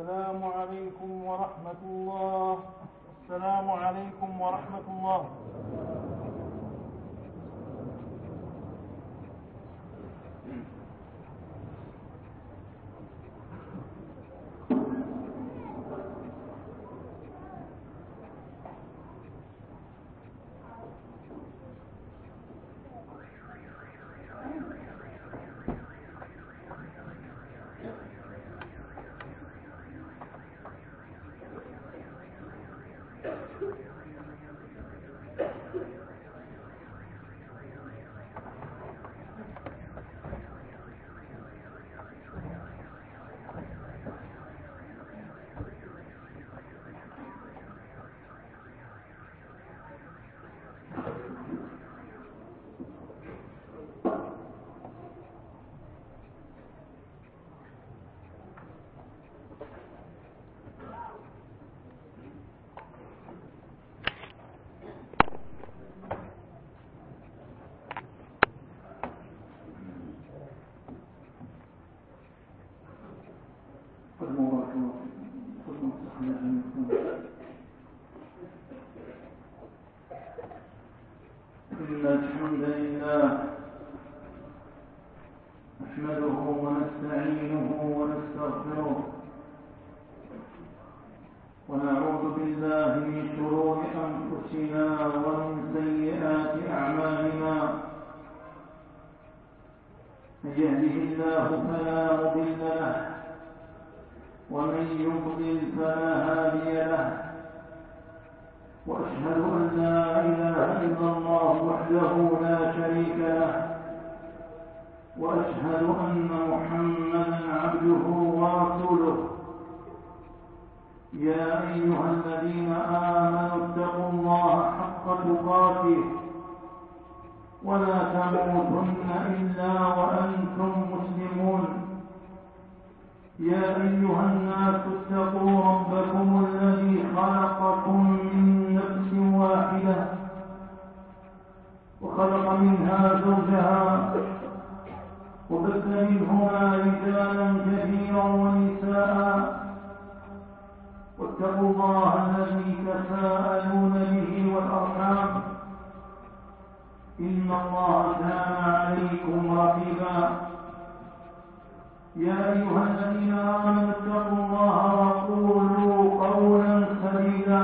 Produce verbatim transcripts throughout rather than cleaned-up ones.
السلام عليكم ورحمة الله. السلام عليكم ورحمة الله. إن الحمد لله نحمده ونستعينه ونستغفره ونعوذ بالله من شرور أنفسنا ومن سيئات أعمالنا. من يهده الله فلا مضل له ومن يضلل فلا هادي له، وأشهد أن لا إله إلا الله وحده لا شريك له، وأشهد أن محمدا عبده ورسوله. يا أيها الذين آمنوا اتقوا الله حق تقاته ولا تموتن إلا وأنتم مسلمون. يا أيها الناس اتقوا ربكم الذي خلقكم من نفس واحدة وخلق منها زوجها وبث منهما رجالا كثيرا ونساء، واتقوا الله الذي تساءلون به والأرحام، إن الله كان عليكم رقيبا. يا أيها الذين آمنوا اتقوا الله وقولوا قولا سديدا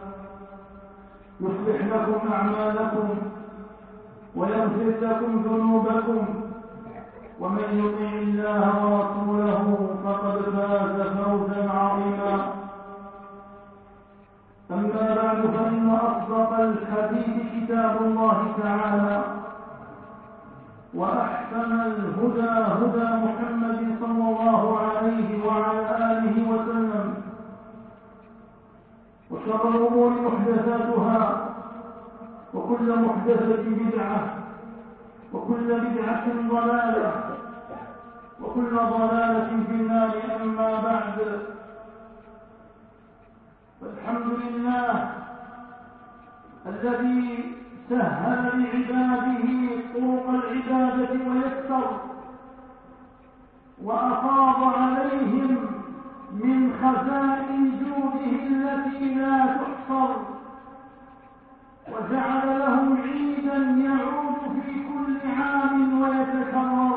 يصلح لكم أعمالكم ويغفر لكم ذنوبكم، ومن يطع الله ورسوله فقد فاز فوزا عظيما. أما بعد، فإن أصدق الحديث كتاب الله تعالى، وأحسن الهدى هدى محمد صلى الله عليه وعلى آله وسلم، وشر الأمور محدثاتها، وكل محدثة بدعة، وكل بدعة ضلالة، وكل ضلالة في النار. أما بعد، فالحمد لله الذي سهل لعباده طرق العبادة ويسر، وأفاض عليهم من خزائن جوده التي لا تحصر، وجعل لهم عيدا يعود في كل عام ويتكرر،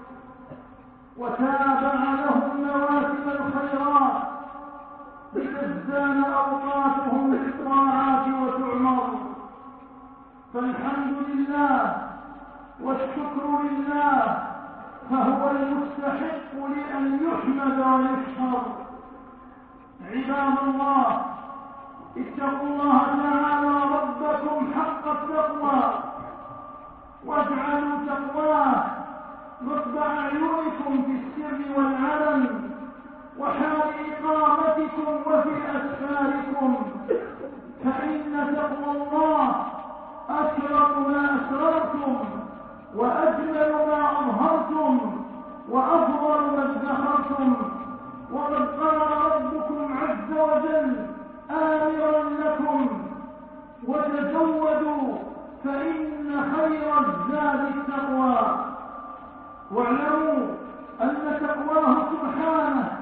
وتابع لهم مواسم الخيرات لتزدان أوقاتهم بالطاعات وتعمر. فالحمد لله والشكر لله، فهو المستحق لأن يحمد ويشكر. عباد الله، اتقوا الله تعالى ربكم حق التقوى، واجعلوا تقواه نصب أعينكم في السر والعلن، وحال إقامتكم وفي أسفاركم، فإن تقوى الله أكرم ما أسررتم، وأجمل ما أظهرتم، وأفضل ما ادخرتم. وقد قال ربكم عز وجل آمرا لكم: وتزودوا فإن خير الزاد التقوى. واعلموا أن تقواه سبحانه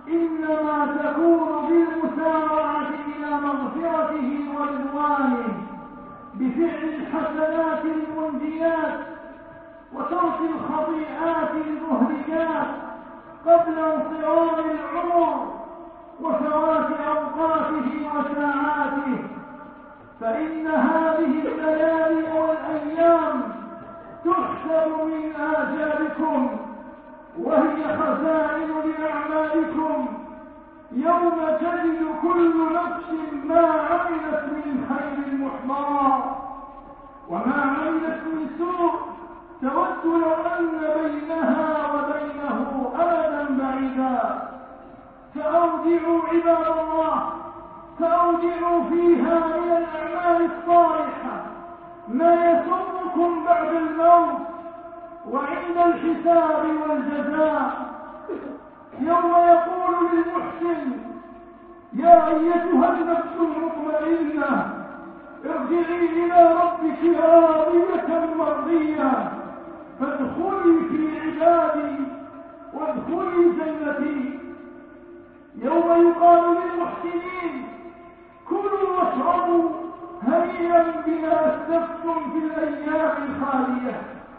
إنما تكون بالمسارعة إلى مغفرته ورضوانه بفعل الحسنات المنجيات وترك الخطيئات المهلكات قبل انصرام العمر وفوات أوقاته وساعاته، فإن هذه الليالي والأيام تحسب من آجالكم وهي خزائن لأعمالكم، يوم تجد كل نفس ما عملت من خير محضرا وما عملت من سوء تود لو أن بينها وبينه أمدا بعيدا. فأودعوا عباد الله، فأودعوا فيها من الأعمال الصالحة ما يسركم بعد الموت وعند الحساب والجزاء، يوم يقول للمحسن: يا أيتها النفس المطمئنة ارجعي إلى ربك راضية مرضية فادخلي في عبادي وادخلي جنتي. يوم يقال للمحسنين: كلوا واشربوا هنيئا بما أسلفتم في الأيام الخالية،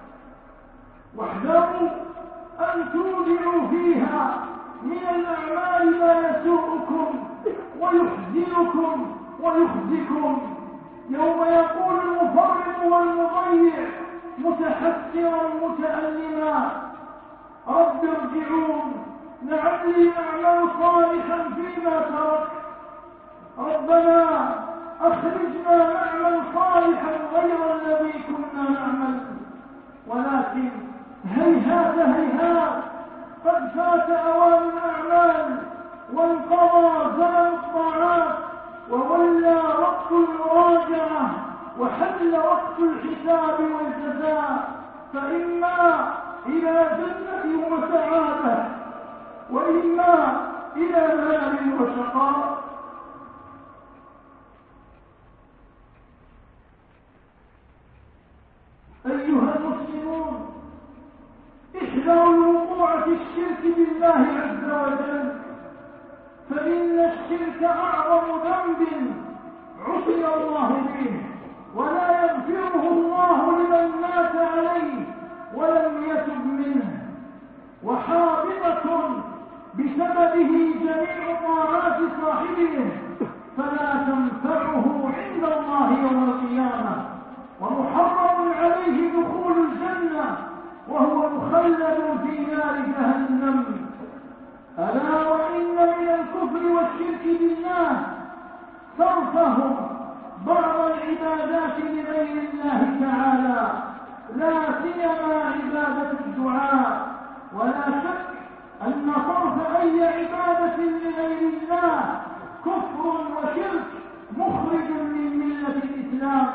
واحذروا أن تودعوا فيها من الأعمال ما يسوءكم ويحزنكم ويخزيكم. يوم يقول المفرط والمضيع متحسرا متألما: رب ارجعون لعلي أعمل صالحا فيما ترك، ربنا أخرجنا نعمل صالحا غير الذي كنا نعمل. ولكن هيهات هيهات، قد فات أوان الأعمال وانقضى زمن الطاعات وولى وقت المراجعة وحل وقت الحساب والجزاء، فإما إلى جنة وسعادة وإما إلى نار وشقاء. أيها المسلمون، احذروا الوقوع في الشرك بالله عز وجل، فإن الشرك أعظم ذنب عصي الله به ولا يغفره الله لمن مات عليه ولم يتب منه، وحابطة بسببه جميع طاعات صاحبه فلا تنفعه عند الله يوم القيامة، ومحرم عليه دخول الجنة وهو مخلد في نار جهنم. ألا وإن من الكفر والشرك بالله صرفهم بعض العبادات لغير الله تعالى، لا سيما عبادة الدعاء، ولا شك أن صرف أي عبادة لغير الله كفر وشرك مخرج من ملة الإسلام.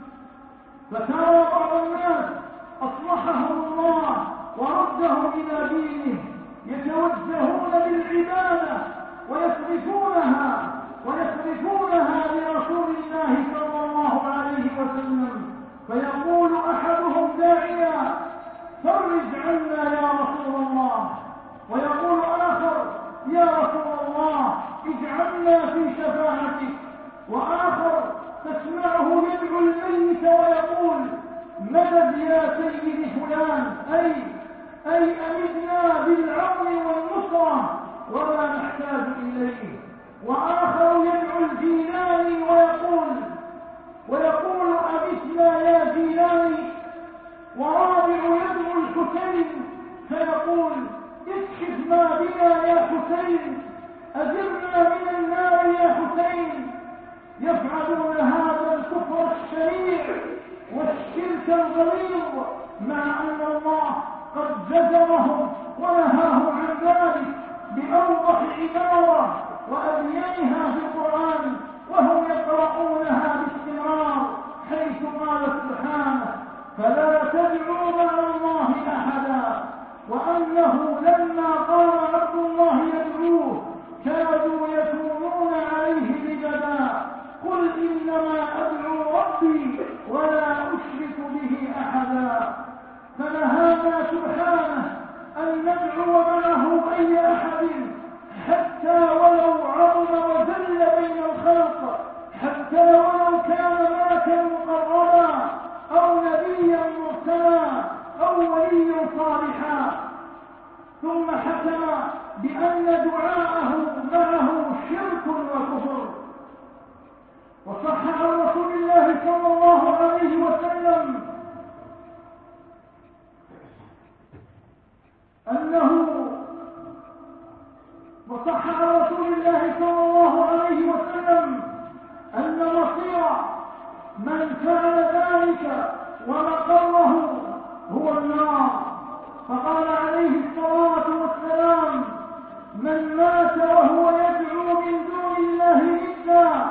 فترى بعض الناس أصلحهم الله وردهم إلى دينه يتوجهون بالعبادة ويصرفونها ويصرفونها لرسول الله صلى الله عليه وسلم، فيقول أحدهم داعيا: فرج عنا يا رسول الله، ويقول آخر: يا رسول الله اجعلنا في شفاعتك، وآخر تسمعه يدعو الميت ويقول: مدد يا سيدي فلان، أي أي أمدنا بالعون والنصرة وما نحتاج إليه. وآخر يدعو الجيلاني ويقول ويقول أمتنا يا جيلاني. ورابع يدعو الحسين فيقول: اكشف ما بنا يا حسين، أجرنا من النار يا حسين. يفعلون هذا الكفر الشنيع والشرك الغليظ مع أن الله قد جزمهم ونهاهم عن ذلك بأوضح عبارة وأبينها في القرآن وهم يقرؤونها باستمرار، حيث قال سبحانه: فلا تدعوا مع الله أحدا، وأنه لما قام عبد الله يدعوه كادوا يكونون عليه لبدا. قل إنما أدعو ربي ولا أشرك به أحدا. فنهانا سبحانه أن ندعو معه أي أحد حتى وصح عن رسول الله صلى الله عليه وسلم أنه وصح عن رسول الله صلى الله عليه وسلم أن مصير من فعل ذلك ومقره هو النار. فقال عليه الصلاة والسلام: من مات وهو يدعو من دون الله ندا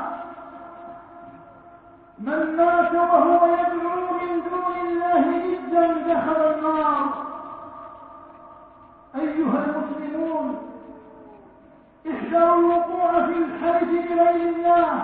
من مات وهو يدعو من دون الله ندا دخل النار. أيها المسلمون، احذروا الوقوع في الحلف بغير الله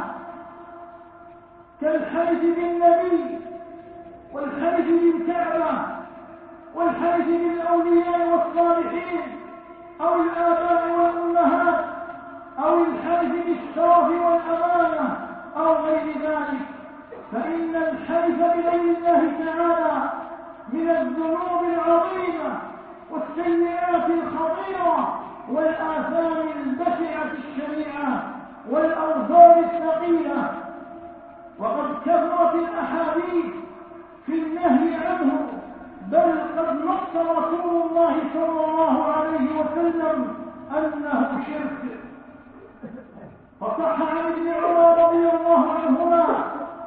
كالحلف بالنبي والحلف بالكعبة والحلف بالأولياء والصالحين أو الآباء والأمهات أو الحلف بالشرف والأمانة أو غير ذلك، فإن الحلف بغير الله تعالى من الذنوب العظيمة والسيئات الخطيرة والآثام البشعة الشنيعة والأوزار الثقيلة. وقد كثرت الأحاديث في النهي عنه، بل قد نص رسول الله صلى الله عليه وسلم أنه شرك. فصح عن ابن عمر رضي الله عنهما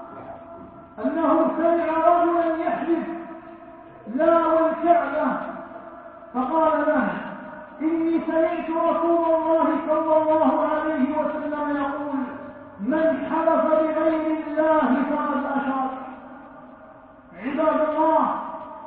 أنه سمع رجلا يحلف لا والكعبة، فقال له: إني سمعت رسول الله صلى الله عليه وسلم يقول: من حلف بغير الله فقد أشرك. عباد الله،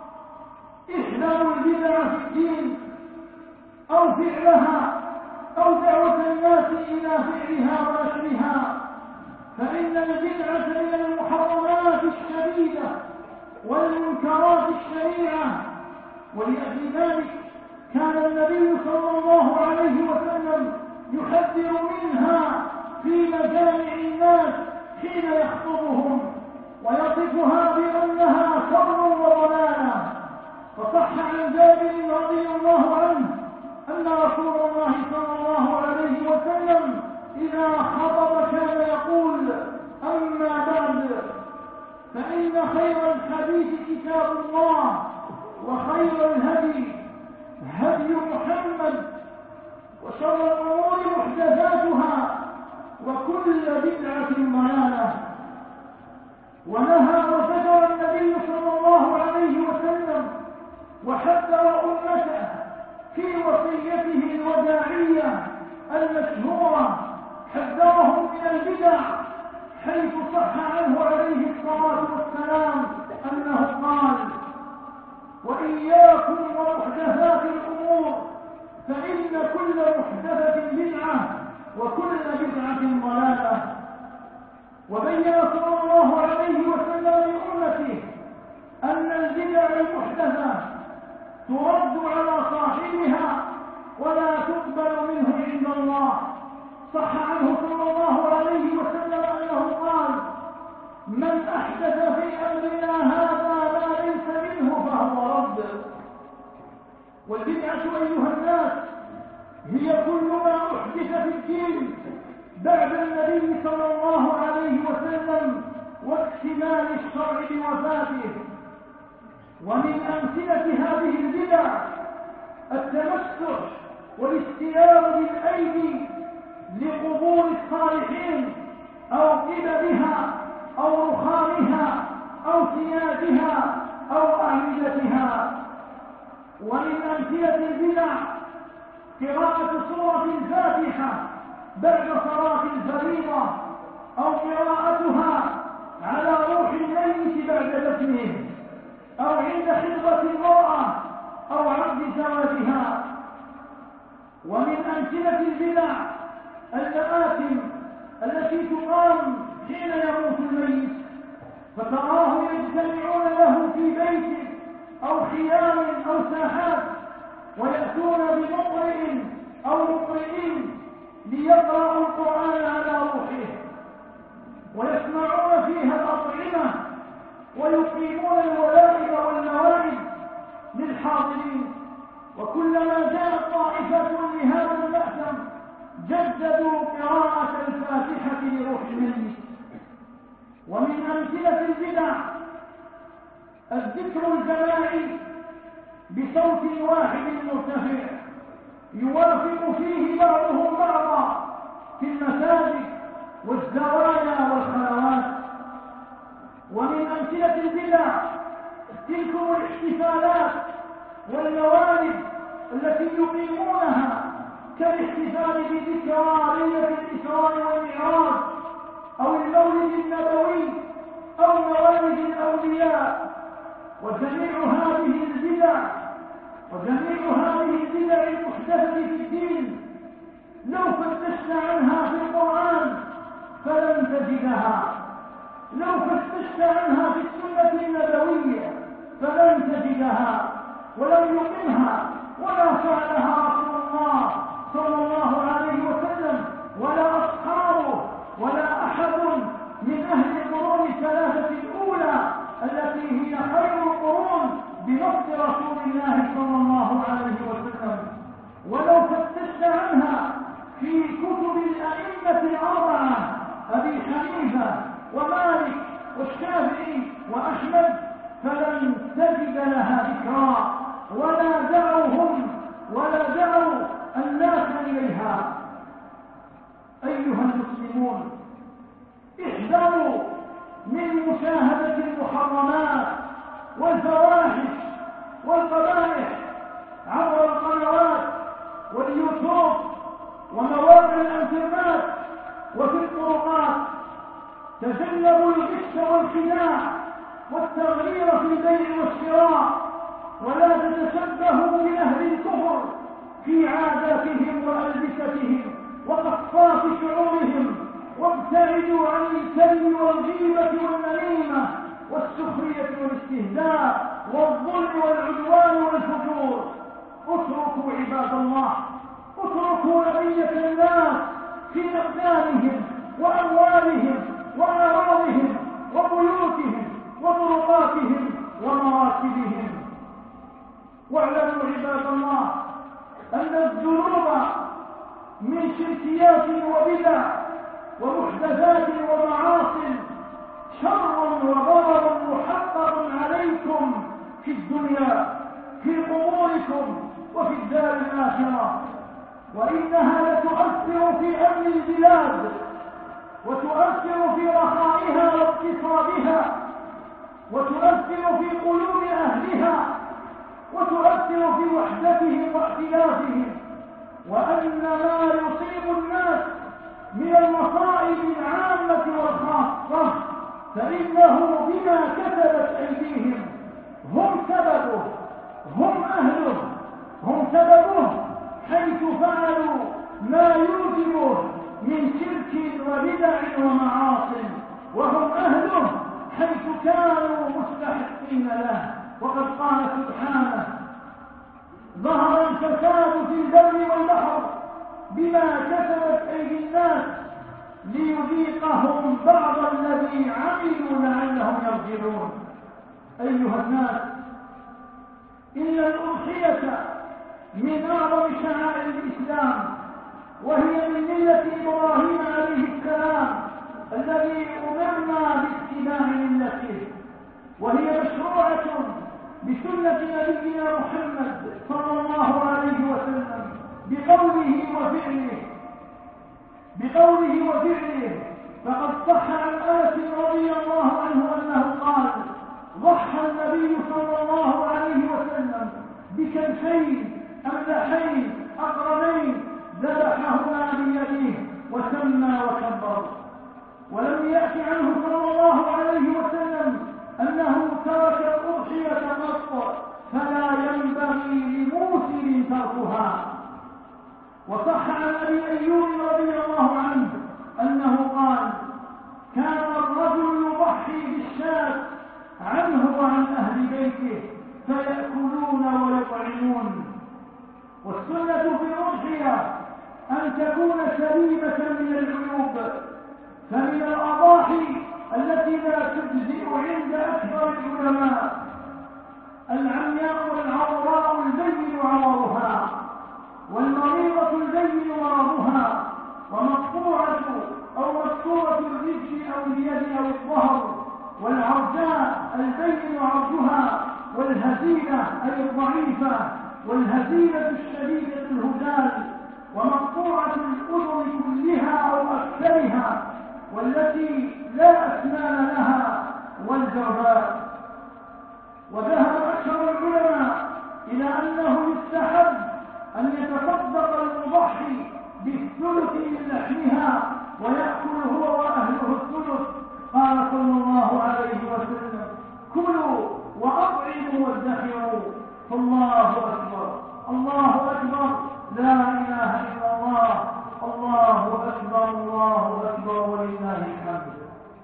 احذروا البدع في الدين أو فعلها أو دعوة الناس إلى فعلها ونشرها، فإن البدعة من المحرمات الشديدة والمنكرات الشنيعة. ولأجل ذلك كان النبي صلى الله عليه وسلم يحذر منها في مجامع الناس حين يخطبهم، ويصفها بأنها شر وضلالة. فصح عن جابر رضي الله عنه أن رسول الله صلى الله عليه وسلم إذا خطب كان يقول: أما بعد، فإن خير الحديث كتاب الله، وخير الهدي هدي محمد، وشر الأمور محدثاتها، وكل بدعة ضلالة. ونهى وزجر النبي صلى الله عليه وسلم وحذر أمته في وصيته الوداعية المشهورة، حذرهم من البدع، حيث صح عنه عليه الصلاة والسلام أنه قال: وإياكم ومحدثات الأمور، فإن كل محدثة بدعة وكل بدعة ضلالة. وبين صلى الله عليه وسلم لأمته أن البدع المحدثة ترد على صاحبها ولا تقبل منه عند الله. صح عنه صلى الله عليه وسلم أنه قال: من أحدث في أمرنا هذا ما ليس منه فهو رد. والبدعة أيها الناس هي كل ما أحدث في الدين بعد النبي صلى الله عليه وسلم واكتمال الشرع بوفاته. ومن أمثلة هذه البدع التمسك والاستيار بالأيدي لقبور الصالحين أو قببها أو رخامها أو سياجها أو أعمدتها. ومن أمثلة البدع قراءة سورة الفاتحة بعد صلاة الفريضة أو قراءتها على روح الميت بعد دفنه أو عند خطبة المرأة أو عقد زواجها. ومن أمثلة البدع المآتم التي تقام حين يموت الميت، فتراهم يجتمعون له في بيت أو خيام أو ساحات، ويأتون بمقرئ أو مقرئين ليقرأوا القرآن على روحه، ويسمعون فيها الأطعمة ويقيمون الولائم والموائد للحاضرين. وكلما جاءت طائفة لهذا المأثم جددوا قراءة الفاتحة لروح الميت. ومن أمثلة البدع الذكر الجماعي بصوت واحد مرتفع يوافق فيه بعضهم بعضا في المساجد والزوايا والخلوات. ومن أمثلة البدع تلكم الاحتفالات والموالد التي يقيمونها كالاحتفال بذكرى ليلة الإسراء والمعراج أو المولد النبوي أو موالد الأولياء. وجميع هذه البدع وجميع هذه البدع المحدثة في الدين لو فتشت عنها في القرآن فلن تجدها، لو فتشت عنها في السنة النبوية فلن تجدها، ولم يقمها ولا فعلها رسول الله صلى الله عليه وسلم ولا أصحابه ولا أحد من أهل القرون الثلاثة الأولى التي هي خير القرون بنص رسول الله صلى الله عليه وسلم. ولو فتشت عنها في كتب الأئمة الأربعة أبي حنيفة ومالك والشافعي وأحمد فلن تجد لها ذكرى ولا دعوهم ولا دعوا الناس إليها. أيها المسلمون، احذروا من مشاهدة المحرمات والفواحش والقبائح عبر القنوات واليوتيوب ومواقع الانترنت وفي الطرقات. تجنبوا الغش والخداع والتغيير في البيع والشراء، ولا تتشبهوا بأهل الكفر في عاداتهم وألبستهم وقصات شعورهم، وابتعدوا عن الكذب والغيبة والنميمة والسخرية والاستهزاء والظلم والعدوان والفجور. اتركوا عباد الله، اتركوا بقية الناس في أبدانهم وأموالهم وأعراضهم وبيوتهم وطرقاتهم ومراكبهم. واعلموا عباد الله أن الذنوب من شركيات وبدع ومحدثات ومعاصي شر وضرر محقق عليكم في الدنيا في قبوركم وفي الدار الآخرة، وإنها لتؤثر في أمن البلاد وتؤثر في رخائها واقتصادها وتؤثر في قلوب أهلها وتؤثر في وحدتهم واختلافهم. وأن ما يصيب الناس من المصائب العامة والخاصة فإنه بما كسبت أيديهم، هم سببه، هم أهله، هم سببه، حيث فعلوا ما يوجبه من شرك وبدع ومعاصي، وهم أهله حيث كانوا مستحقين له. وقد قال سبحانه: ظهر الفساد في البر والبحر بما كسبت أيدي الناس ليذيقهم بعض الذي عملوا لعلهم يرجعون. أيها الناس، إن الأضحية من أعظم شعائر الإسلام، وهي من ملة إبراهيم عليه السلام الذي أمرنا باتباع ملته، وهي مشروعة بسنة نبينا محمد صلى الله عليه وسلم بقوله وفعله بقوله وفعله فقد صح عن أنس رضي الله عنه أنه قال: ضحى النبي صلى الله عليه وسلم بكنفين أملحين أقرنين ذبحهما بيده وسمى وكبر. ولم يأت عنه صلى الله عليه وسلم أنه ترك الأضحية قط، فلا ينبغي لموسر تركها. وصح عن أبي أيوب رضي الله عنه أنه قال: كان الرجل يضحي بالشاة عنه وعن أهل بيته فيأكلون ويطعمون. والسنة في الأضحية أن تكون سليمة من العيوب، فمن الأضاحي التي لا تجزئ عند أكثر العلماء العمياء والعوراء البين عورها، والمريضة البين مرضها، ومقطوعة أو مكسورة الرجل أو اليد أو الظهر البين عرضها والهزيلة أي الضعيفة والهزيلة الشديدة الهزال ومقطوعة الأذن كلها أو أكثرها والتي لا أسنان لها والجرباء. وذهب أكثر العلماء إلى أنه يستحب أن يتصدق المضحي بالثلث من لحمها ويأكل هو وأهله الثلث. قال صلى الله عليه وسلم: كلوا وأطعموا وادخروا. الله أكبر الله أكبر لا إله إلا الله الله أكبر الله أكبر ولله الحمد.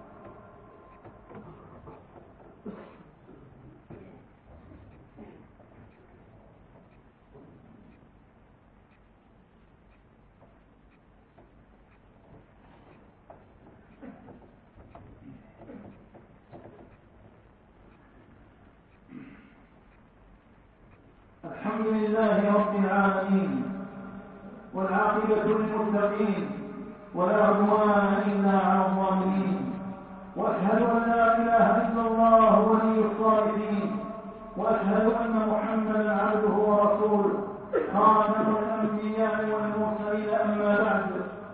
الحمد لله رب العالمين والعاقبة للمتقين ولا عدوان إلا على الظالمين، وأشهد أن لا إله إلا الله ولي الصالحين، وأشهد أن محمدا عبده ورسوله خاتم الأنبياء والمرسلين. أما بعد،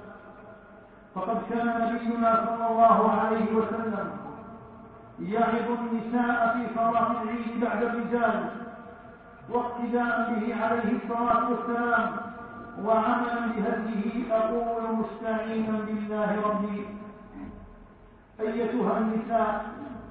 فقد كان نبينا صلى الله عليه وسلم يعظ النساء في صلاة العيد بعد الرجال واقتداء به عليه الصلاة والسلام وعملا بهديه. أقول مستعينا بالله ربي: أيتها النساء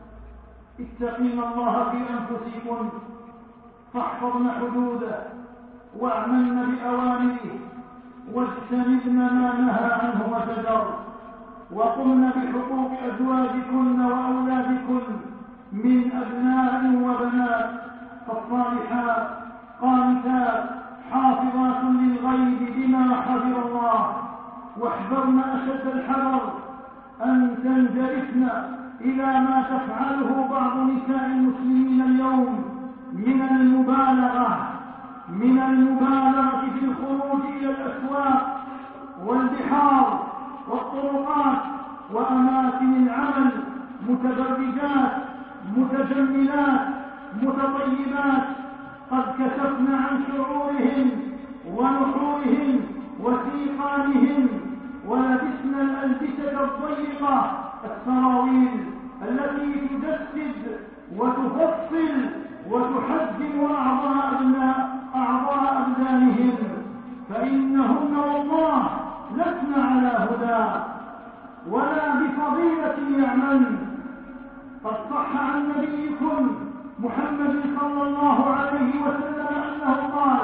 اتقين الله في أنفسكن فاحفظن حدوده واعملن بأوامره واجتنبن ما نهى عنه وزجر، وقمن بحقوق أزواجكن وأولادكن من أبناء وبنات، فالصالحات قانتات حافظات للغيب بما حفظ الله. واحذرن أشد الحذر أن تنجرفن إلى ما تفعله بعض نساء المسلمين اليوم من المبالغة من المبالغة في الخروج إلى الأسواق والبحار والطرقات وأماكن العمل متبرجات متجملات متطيبات، قد كشفنا عن شعورهم ونحورهم وسيقانهم ولبسنا الألبسة الضيقة السراويل التي تجسد وتفصل وتحجم أعضاء أبناء أعضاء أبدانهم، فإنهن والله لسن على هدى ولا بفضيلة يعمل. قد صح عن نبيكم محمد صلى الله عليه وسلم أنه قال: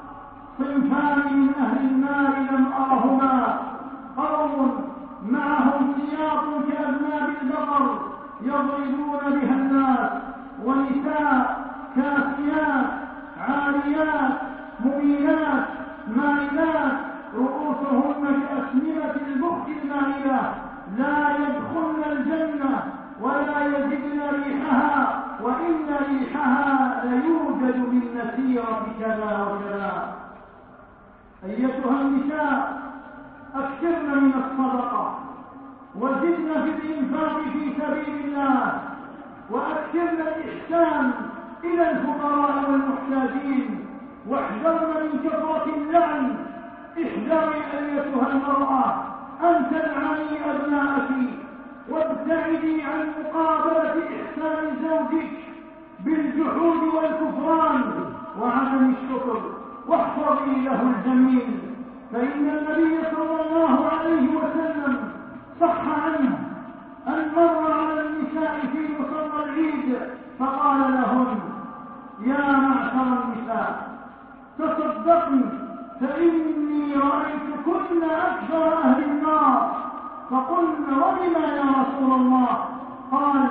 صنفان من أهل النار لم أرهما، قوم معهم سياط كأذناب البقر يضربون بها الناس، ونساء كاسيات عاريات مميلات مائلات رؤوسهن كأسنمة البخت المائلة، لا يدخلن الجنة ولا يجدن ريحها، وإن ريحها ليوجد من مسيرة كذا وكذا. أيتها النساء أكثرن من الصدقة وزدن في الإنفاق في سبيل الله، وأكثرن الإحسان إلى الفقراء والمحتاجين، واحذرن من كثرة اللعن. احذري أيتها المرأة أن تلعني أبناءك، وابتعدي عن مقابلة إحسان زوجك بالجحود والكفران وعدم الشكر، واحفظي له الجميل، فإن النبي صلى الله عليه وسلم صح عنه أن مر على النساء في مصلى العيد فقال لهن: يا معشر النساء تصدقن فإني رأيتكن أكثر أهل النار. فقلن: ولما يا رسول الله؟ قال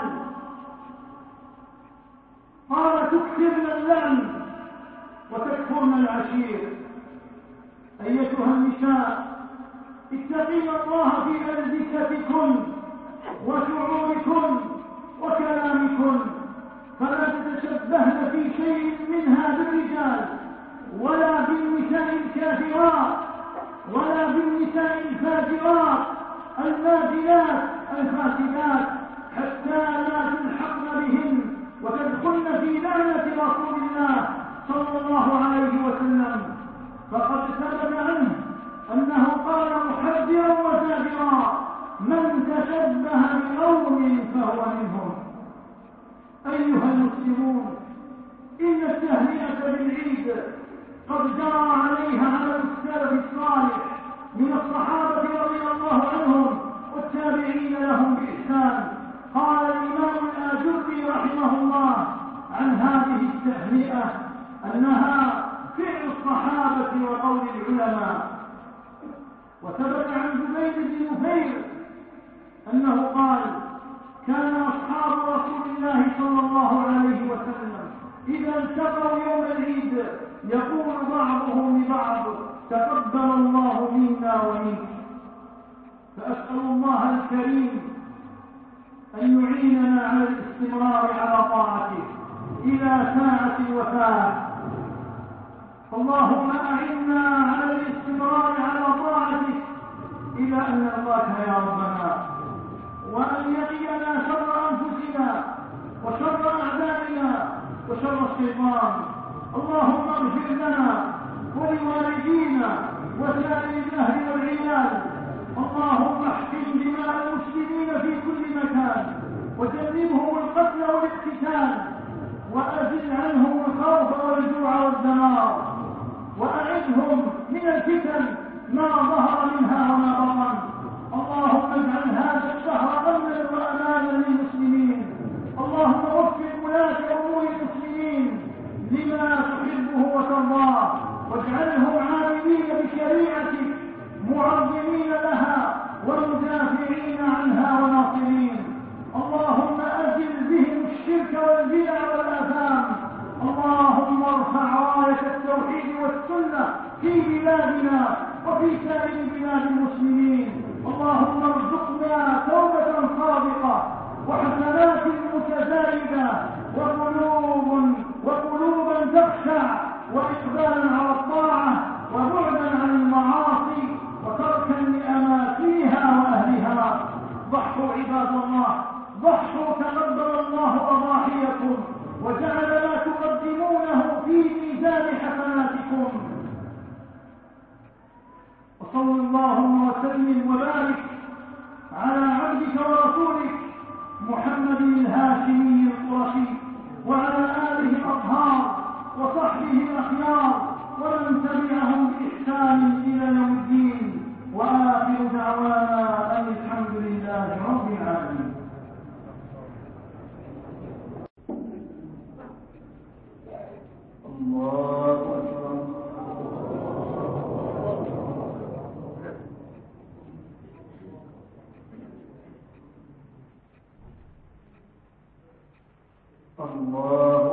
قال تكثرن اللعن وتكفرن العشير. أيتها النساء اتقين الله في ألبستكن وشعوركن وكلامكن، فلا تتشبهن في شيء منها بالرجال ولا بالنساء الكافرات ولا بالنساء الفاجرات النازلات الفاسدات، حتى لا تلحقن بهن صلى الله عليه وسلم، فقد ثبت عنه أنه قال محذرا وزاجرا: من تشبه بقوم فهو منهم. أيها المسلمون، إن التهنئة بالعيد قد جرى عليها على السلف الصالح من الصحابة رضي الله عنهم والتابعين لهم بإحسان. قال الإمام الآجري رحمه الله عن هذه التهنئة أنها فعل الصحابة وقول العلماء. وثبت عن زبيد بن نفير أنه قال: كان أصحاب رسول الله صلى الله عليه وسلم إذا التقوا يوم العيد يقول بعضهم لبعض: تقبل الله منا ومنك. فأسأل الله الكريم أن يعيننا على الاستمرار على طاعته إلى ساعة الوفاة. اللهم أعنا على الاستمرار على طاعتك إلى أن نلقاك يا ربنا، وأن يقينا شر أنفسنا وشر أعدائنا وشر الشيطان. اللهم اغفر لنا ولوالدينا وسائر الأهل والعيال. اللهم احقن دماء المسلمين في كل مكان، وجنبهم القتل والاقتتال، وأزل عنهم الخوف والجوع والدمار، وأعدهم من الفتن ما ظهر منها وما بطن. اللهم اجعل هذا الشهر أمنا وأمانا للمسلمين. اللهم وفق ولاة أمور المسلمين لما تحبه وترضاه، واجعلهم عاملين بشريعتك معظمين لها ومدافعين عنها وناصرين. اللهم أزل بهم الشرك والبدع والآثام. اللهم ارفع راية التوحيد والسنة في بلادنا وفي سائر بلاد المسلمين. اللهم ارزقنا توبة صادقة وحسنات متزايدة وقلوب وقلوبا تخشع وإقبالا على الطاعة وبعدا عن المعاصي وتركا لأماكنها وأهلها. ضحوا عباد الله، ضحوا تقبل الله أضاحيكم وجعل ما تقدمونه في ميزان حسناتكم. وصل اللهم وسلم وبارك على عبدك ورسولك محمد الهاشمي القرشي وعلى آله الأطهار وصحبه الأخيار ومن تبعهم بإحسان إلى يوم الدين. وآخر دعوانا أن الحمد لله رب العالمين. الله أكبر. الله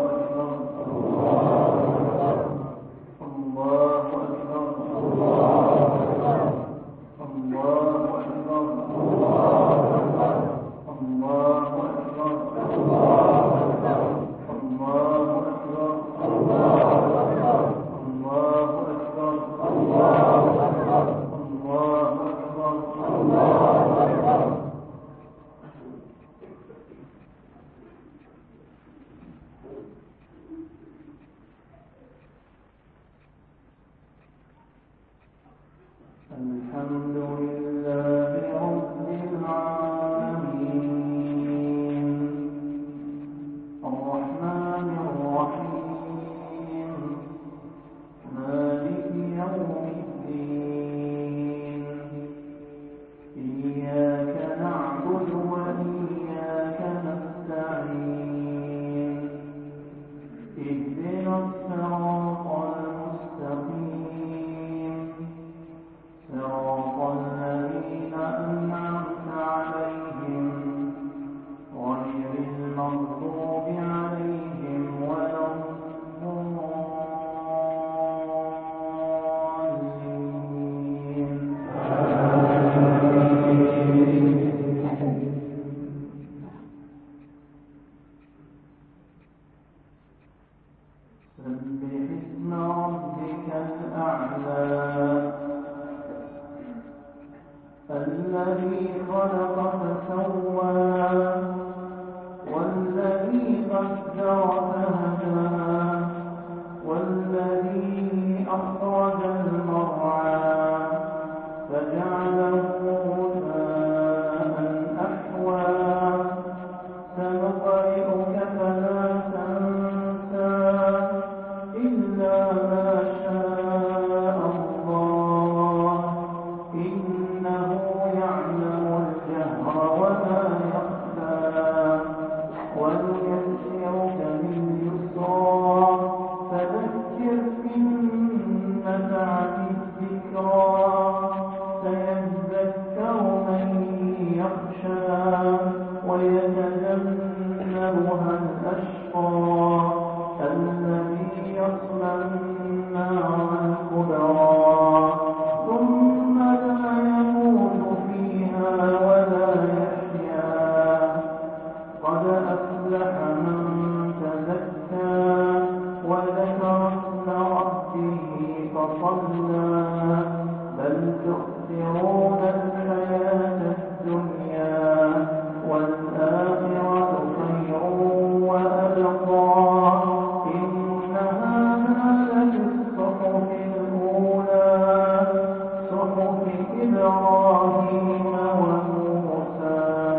ويتجنبها الأشقى الذي يصلى النار الكبرى ثم لا يموت فيها ولا يحيا قد أفلح من تزكى وذكر اسم ربه فصلى بل تؤثرون الحياة الدنيا والآخرة خير وأبقى إن هذا لفي الصحف الأولى صحف إبراهيم وموسى.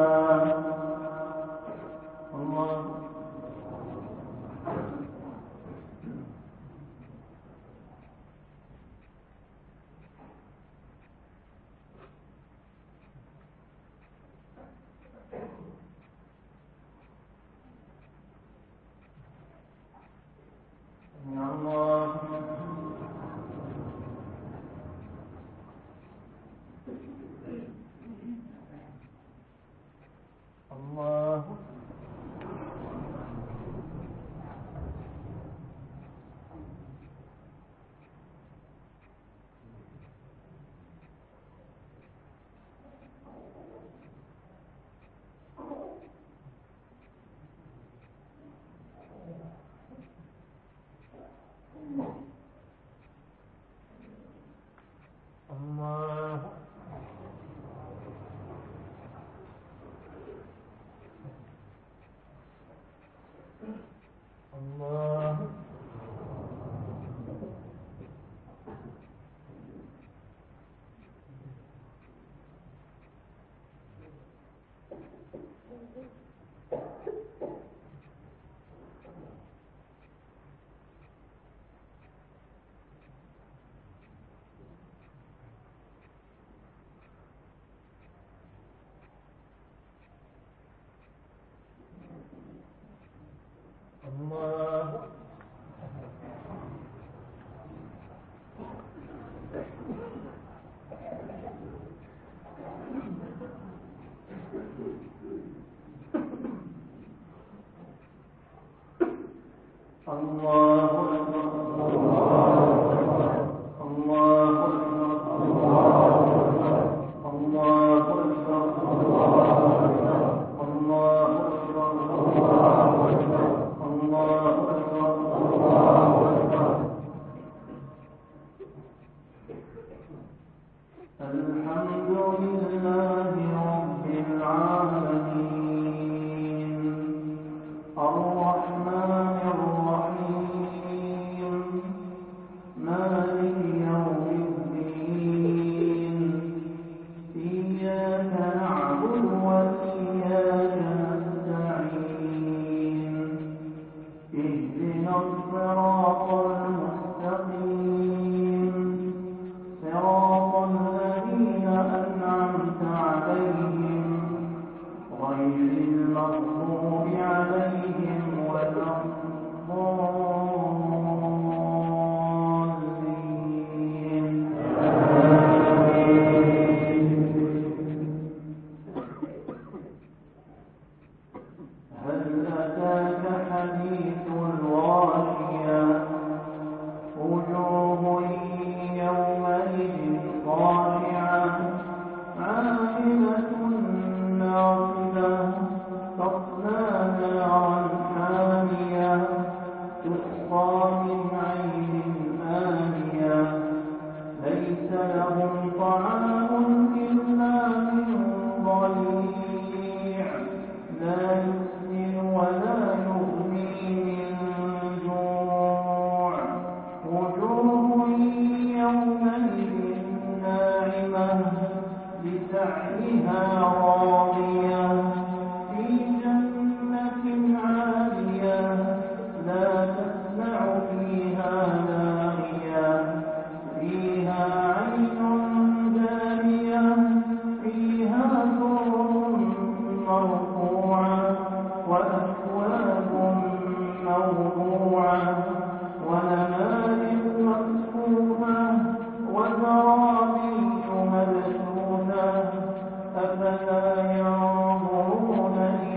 الله الله الله الله الله الله الحمد لله رب العالمين الرحمن الرحيم مالك يوم الدين إياك نعبد وإياك نستعين اهدنا الصراط المستقيم صراط الذين أنعمت عليهم غير المغضوب عليهم ولا الضالين. هل أتاك حديث الغاشية وجوه يومئذ خاشعة عاملة ناصبة تصلى نارا حامية تسقى من عين آنية ليس لهم طعام إلا من ضريع لا يسمن ولا يغني من جوع وجوه يومئذ ناعمة لسعيها راضية في جنة عالية لا تسمع فيها لاغية فيها عين جارية فيها سرر مرفوعة وأكواب موضوعة ونمارق مصفوفة وزرابي مبثوثة أفلا ينظرون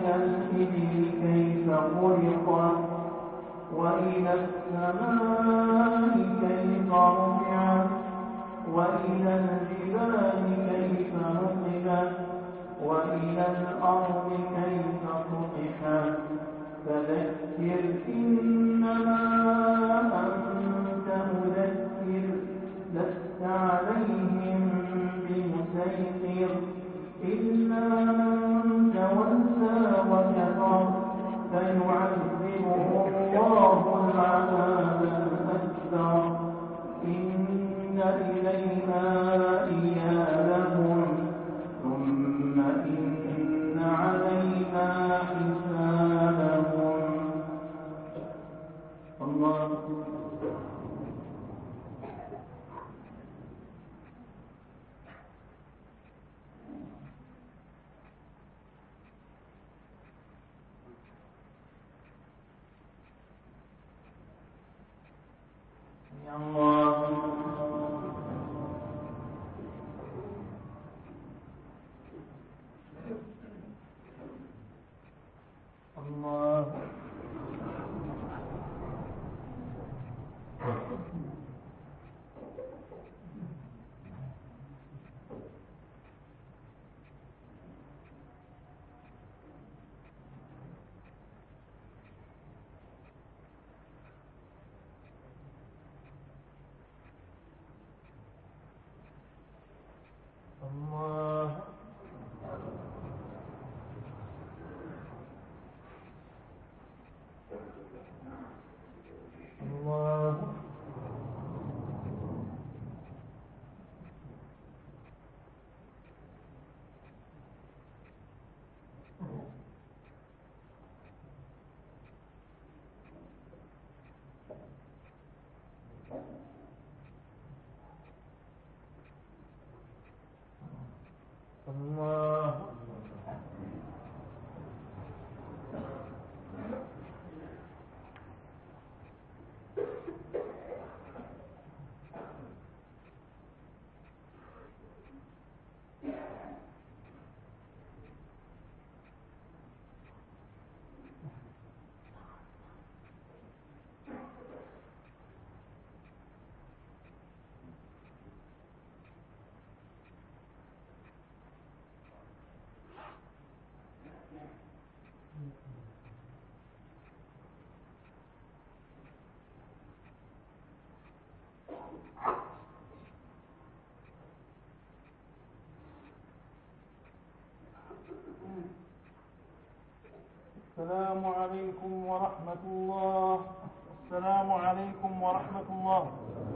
السلام عليكم ورحمة الله. السلام عليكم ورحمة الله.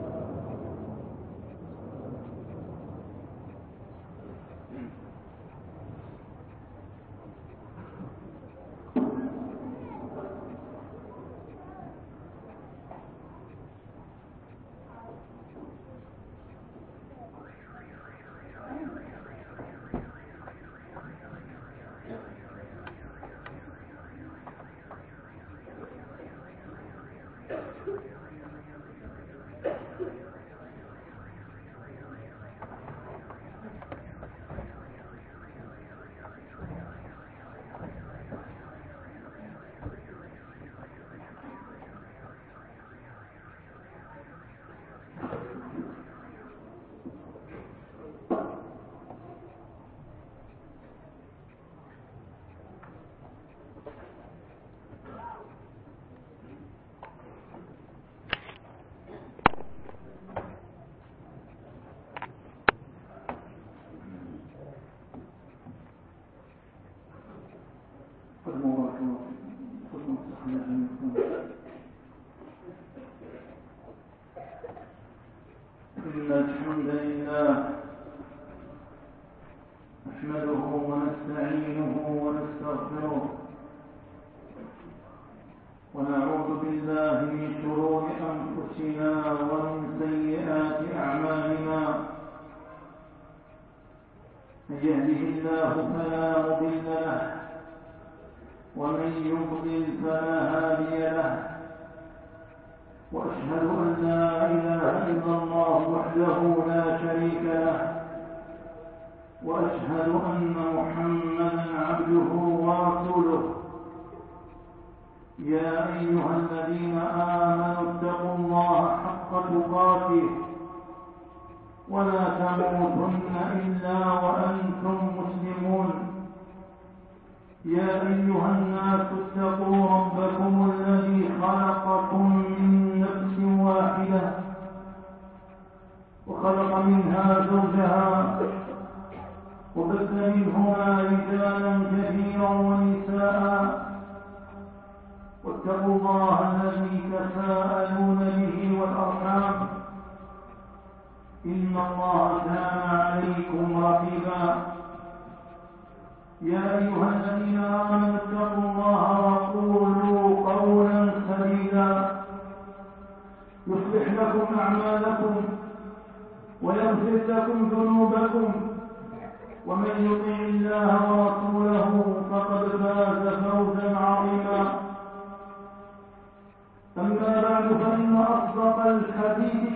إن الحمد لله نحمده ونستعينه ونستغفره ونعوذ بالله من شرور أنفسنا ومن سيئات أعمالنا. من يهده الله فلا مضل له ومن يضلل فلا هادي له، وأشهد أن لا إله إلا الله وحده لا شريك له، وأشهد أن محمدا عبده ورسوله. يا أيها الذين آمنوا اتقوا الله حق تقاته ولا تموتن إلا وأنتم مسلمون. يا أيها الناس اتقوا ربكم الذي خلقكم من نفس واحدة وخلق منها زوجها وبث منهما رجالا كثيرا ونساء، واتقوا الله الذي تساءلون به والأرحام إن الله كان عليكم رقيبا. يا أيها الذين آمنوا اتقوا الله وقولوا قولا سديدا يصلح لكم أعمالكم ويغفر لكم ذنوبكم، ومن يطع الله ورسوله فقد فاز فوزا عظيما. أما بعد، فإن أصدق الحديث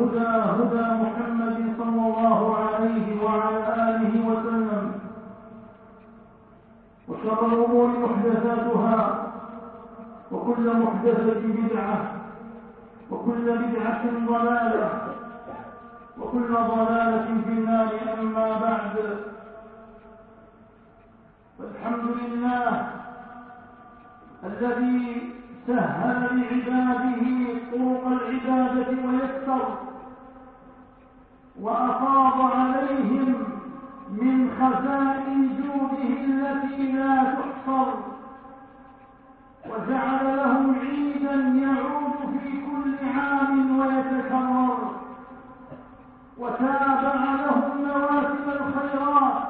الهدى هدى محمد صلى الله عليه وعلى آله وسلم، وشر الأمور محدثاتها، وكل محدثة بدعة، وكل بدعة ضلالة، وكل ضلالة في النار. أما بعد، فالحمد لله الذي سهل لعباده طرق العبادة ويسر، وأفاض عليهم من خزائن جوده التي لا تحصر، وجعل لهم عيدا يعود في كل عام ويتكرر، وتابع لهم مواسم الخيرات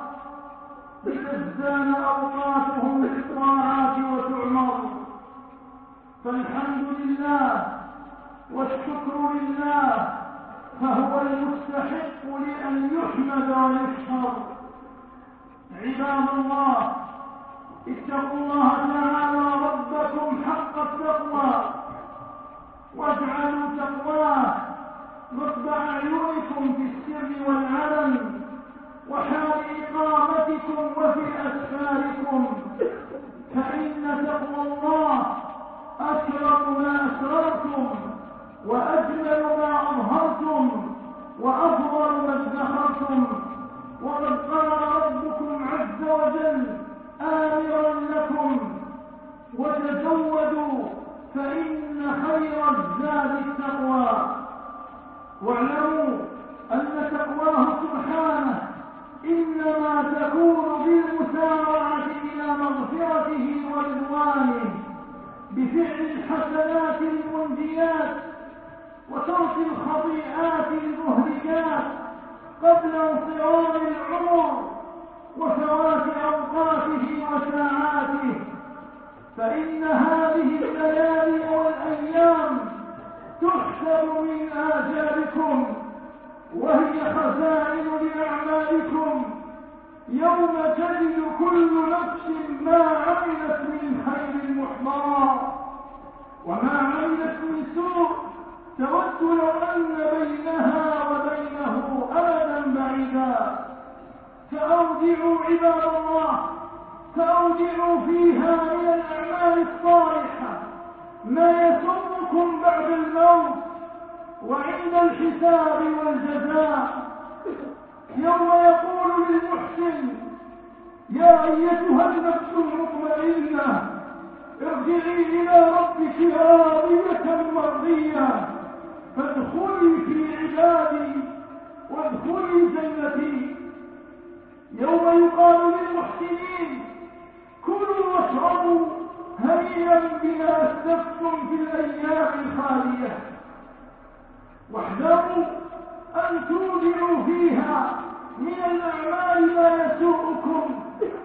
لتزدان أوقاتهم بالطاعات وتعمر. فالحمد لله والشكر لله، فهو المستحق لأن يحمد ويشكر. عباد الله، اتقوا الله تعالى ربكم حق التقوى، واجعلوا تقواه نصب أعينكم في السر والعلن، وحال إقامتكم وفي أسفاركم، فإن تقوى الله أكرم ما أسررتم، وأجمل ما أظهرتم، وأفضل ما ادخرتم. وقد قال ربكم عز وجل آمرا لكم: وتزودوا فإن خير الزاد التقوى. واعلموا أن تقواه سبحانه إنما تكون بالمسارعة إلى مغفرته ورضوانه، بفعل الحسنات المنجيات، وترك الخطيئات المهلكات قبل انصرام العمر وفوات أوقاته وساعاته. فإن هذه الليالي والأيام تحسب من آجالكم، وهي خزائن لأعمالكم، يوم تجد كل نفس ما عملت من خير محضرا، وما عملت من سوء تود لو أن بينها وبينه أمدا بعيدا. فأودعوا عباد الله، فأودعوا فيها من الأعمال الصالحة ما يسركم بعد الموت وعند الحساب والجزاء، يوم يقول للمحسن: يا أيتها النفس المطمئنة ارجعي إلى ربك راضية مرضية فادخلي في عبادي وادخلي جنتي. يوم يقال للمحسنين: كلوا واشربوا هنيئا بما أسلفتم في الأيام الخالية. واحذروا أن تودعوا فيها من الأعمال ما يسوءكم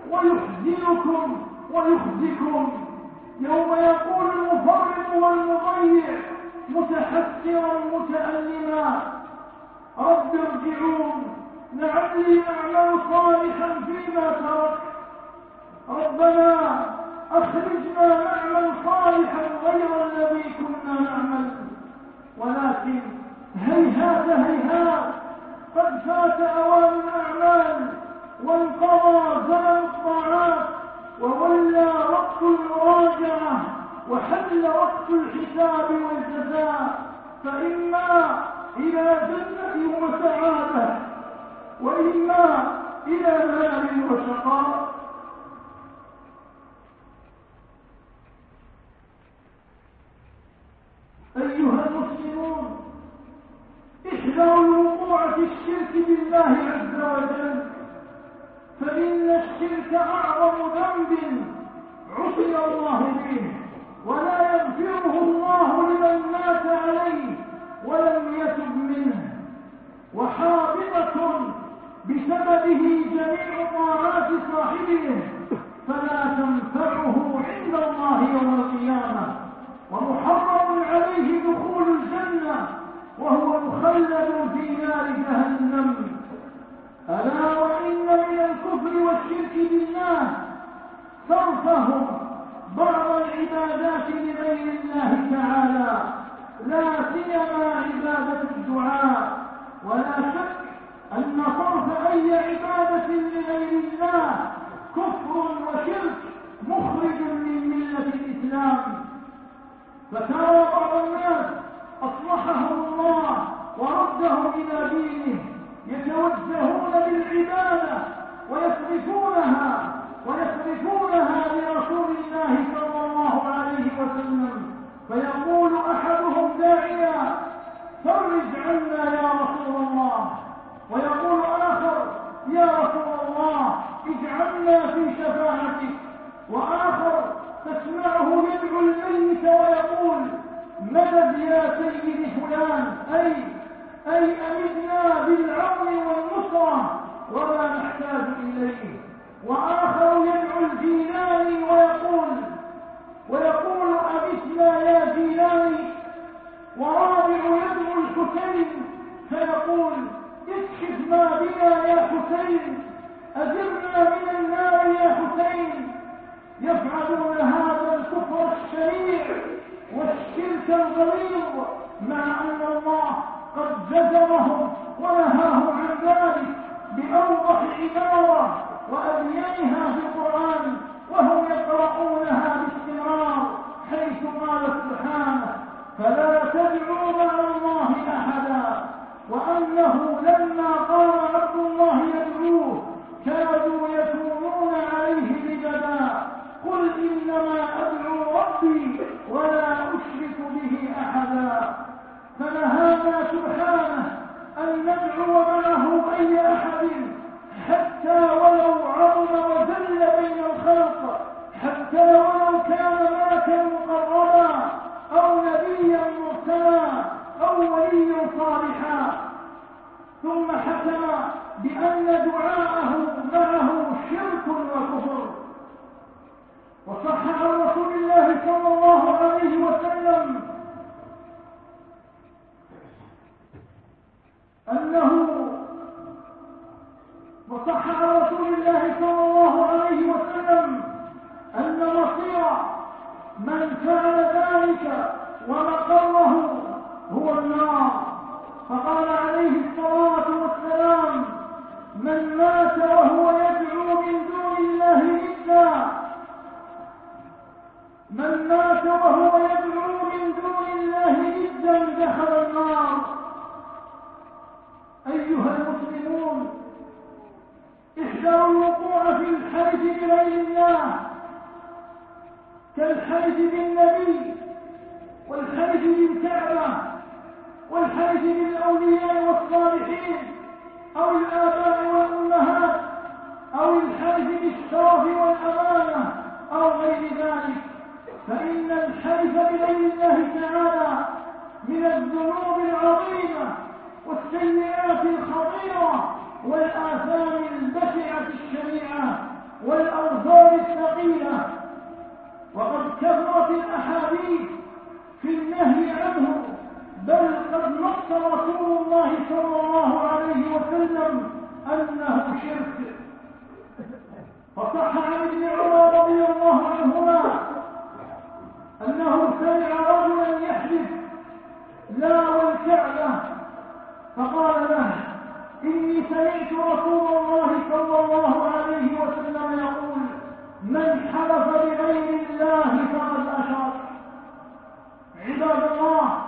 ويحزنكم ويخزيكم، يوم يقول المفرط والمضيع متحسرا متألما: رب ارجعون لعلي أعمل صالحا فيما تركت. ربنا أخرجنا نعمل صالحا غير الذي كنا نعمل. ولكن هيهات هيهات، قد فات أوان الأعمال، وانقضى زمن الطاعات، وولى وقت المراجعة، وحل وقت الحساب والجزاء، فإما إلى جنة وسعادة، وإما إلى نار وشقاء. أيها المسلمون، احذروا الوقوع في الشرك بالله عز وجل، فإن الشرك أعظم ذنب عصي الله به، ولا يغفره الله لمن مات عليه ولم يتب منه، وحابطة بسببه جميع طاعات صاحبه، فلا تنفعه عند الله يوم القيامة، ومحرم عليه دخول الجنة، وهو مخلد في نار جهنم. ألا وإن من الكفر والشرك بالله صرفهم بعض العبادات لغير الله تعالى، لا سيما عبادة الدعاء. ولا شك أن صرف أي عبادة لغير الله كفر وشرك مخرج من ملة الإسلام. فترى بعض الناس أصلحهم الله وردهم إلى دينه يتوجهون بالعبادة ويصرفونها ويصرفونها لرسول الله صلى الله عليه وسلم، فيقول أحدهم داعيا: فرج عنا يا رسول الله، ويقول آخر: يا رسول الله اجعلنا في شفاعتك، وآخر تسمعه يدعو الميت ويقول: مدد يا سيدي فلان، أي أي أمدنا بالعون والنصرة وما نحتاج إليه. وآخر يدعو الجيلاني ويقول ويقول أمتنا يا جيلاني. ورابع يدعو الحسين فيقول: اكشف ما بنا يا حسين، أجرنا من النار يا حسين. يفعلون هذا الكفر الشنيع والشرك الغليظ مع أن الله قد جزمهم ونهاهم عن ذلك بأوضح عبارة وأبينها في القرآن، وهم يقرؤونها باستمرار، حيث قال سبحانه: فلا تدعوا مع الله أحدا. وأنه لما قام عبد الله يدعوه كادوا يكونون عليه لبدا. قل إنما أدعو ربي ولا أشرك به أحدا. فنهانا سبحانه أن ندعو معه أي أحد، حتى ولو عظم وذل بين الخلق، حتى ولو كان ملكا مقربا أو نبيا مرسلا أو وليا صالحا. ثم حكم بأن دعاءه معه شرك وكفر. وصح عن رسول الله صلى الله عليه وسلم أنه وصح عن رسول الله صلى الله عليه وسلم أن مصير من فعل ذلك ومقره هو النار. فقال عليه الصلاة والسلام: من مات وهو يدعو من دون الله ندا من مات وهو يدعو من دون الله ندا دخل النار. أيها المسلمون، احذروا الوقوع في الحلف بغير الله، كالحلف بالنبي والحلف بالكعبة والحلف بالأولياء والصالحين أو الآباء والأمهات أو الحلف بالشرف والأمانة أو غير ذلك. فإن الحلف بغير الله تعالى من الذنوب العظيمة والسيئات الخطيرة والآثام البشعة الشنيعة والأوزار الثقيلة. وقد كثرت الأحاديث في النهي عنه، بل قد نص رسول الله صلى الله عليه وسلم أنه شرك. فصح عن ابن عمر رضي الله عنهما أنه سمع رجلا يحلف: لا والكعبة، فقال له: إني سمعت رسول الله صلى الله عليه وسلم يقول: من حلف بغير الله فقد أشرك. عباد الله،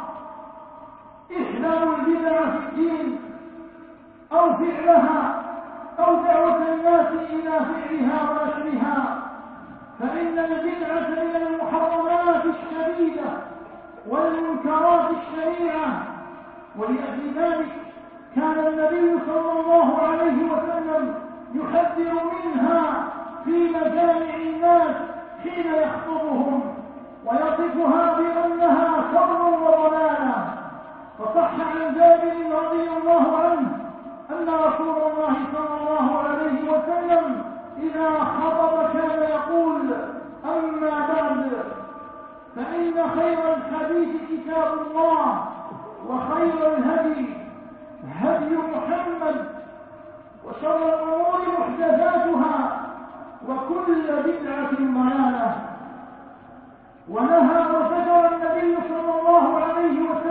احذروا البدع في الدين أو فعلها أو دعوة الناس إلى فعلها ونشرها، فإن البدعة من المحرمات الشديدة والمنكرات الشنيعة. ولأجل ذلك كان النبي صلى الله عليه وسلم يحذر منها في مجامع الناس حين يخطبهم، ويصفها بأنها شر وضلالة. فصح عن جابر رضي الله عنه أن رسول الله صلى الله عليه وسلم إذا خطب كان يقول: أما بعد، فإن خير الحديث كتاب الله، وخير الهدي هدي محمد، وشر الأمور محدثاتها، وكل بدعة ضلالة. ونهى وزجر النبي صلى الله عليه وسلم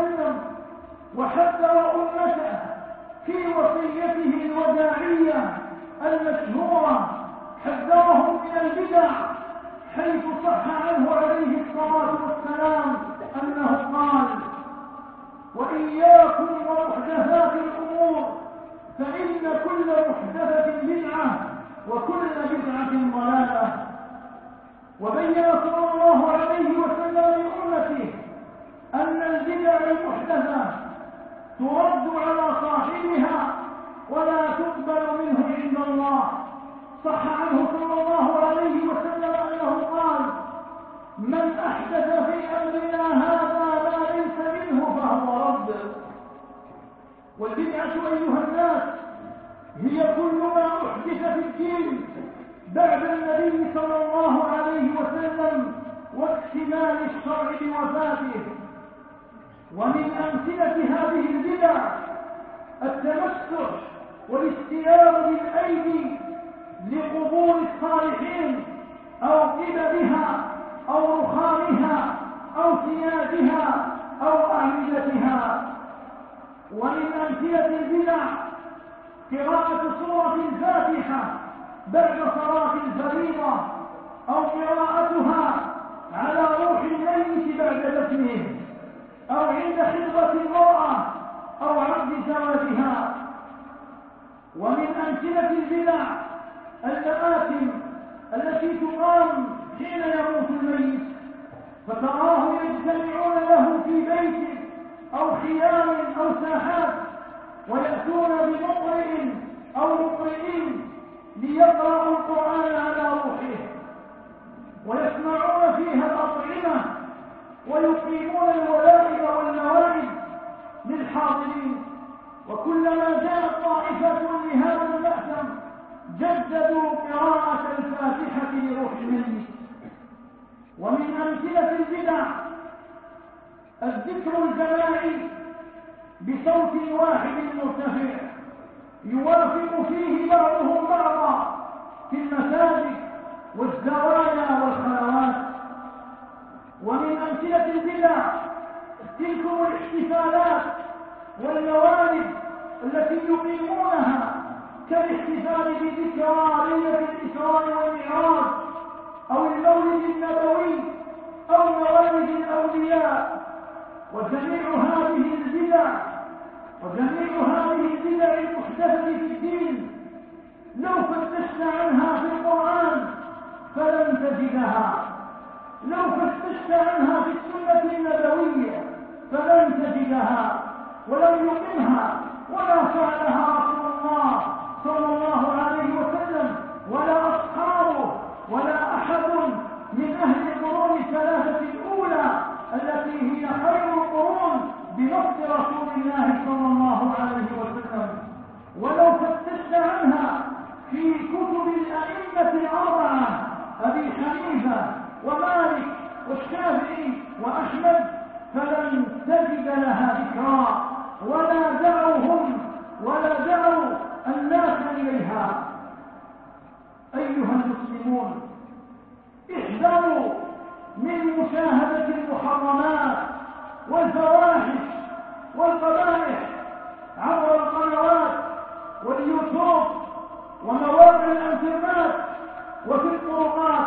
الشرعية المشهورة حذرهم من البدع، حيث صح عنه عليه الصلاة والسلام أنه قال: وإياكم ومحدثات الأمور فإن كل محدثة بدعة وكل بدعة ضلالة. وبين صلى الله عليه وسلم لأمته أن البدع المحدثة ترد على صاحبها ولا تقبل منه عند الله. صح عنه صلى الله عليه وسلم أنه قال: من أحدث في أمرنا هذا ما ليس منه فهو رد. والبدعة أيها الناس هي كل ما أحدث في الدين بعد النبي صلى الله عليه وسلم واكتمال الشرع بوفاته. ومن أمثلة هذه البدع التمسك والاستيار بالأيدي لقبور الصالحين أو قببها أو رخامها أو سياجها أو أعمدتها. ومن أمثلة البدع قراءة سورة الفاتحة بعد صلاة الفريضة أو قراءتها على روح الميت بعد دفنه أو عند خطبة المرأة أو عقد زواجها. ومن أمثلة البدع المآتم التي تقام حين يموت الميت، فتراهم يجتمعون له في بيت أو خيام أو ساحات، ويأتون بمقرئ أو مقرئين ليقرأوا القرآن على روحه، ويسمعون فيها الأطعمة ويقيمون الولائم والنوائب للحاضرين. وكلما جاءت طائفة لهذا المأثم جددوا قراءة الفاتحة لروح الميت. ومن أمثلة البدع الذكر الجماعي بصوت واحد مرتفع يوافق فيه بعضهم بعضا في المساجد والزوايا والخلوات. ومن أمثلة البدع تلكم الاحتفالات والموالد التي يقيمونها كالاحتفال بذكرى ليلة الإسراء والمعراج أو المولد النبوي أو موالد الأولياء. وجميع هذه البدع وجميع هذه البدع المحدثة في الدين لو فتشت عنها في القرآن فلن تجدها، لو فتشت عنها في السنة النبوية فلن تجدها، ولم يقمها ولا فعلها رسول الله صلى الله عليه وسلم ولا أصحابه ولا أحد من أهل القرون الثلاثة الأولى التي هي خير القرون بنص رسول الله صلى الله عليه وسلم. ولو فتشت عنها في كتب الأئمة الأربعة أبي حنيفة ومالك والشافعي وأحمد فلن تجد لها ذكرى ولا دعوهم ولا دعوا الناس إليها. أيها المسلمون، احذروا من مشاهدة المحرمات والفواحش والقبائح عبر القنوات واليوتيوب ومواقع الانترنت وفي الطرقات.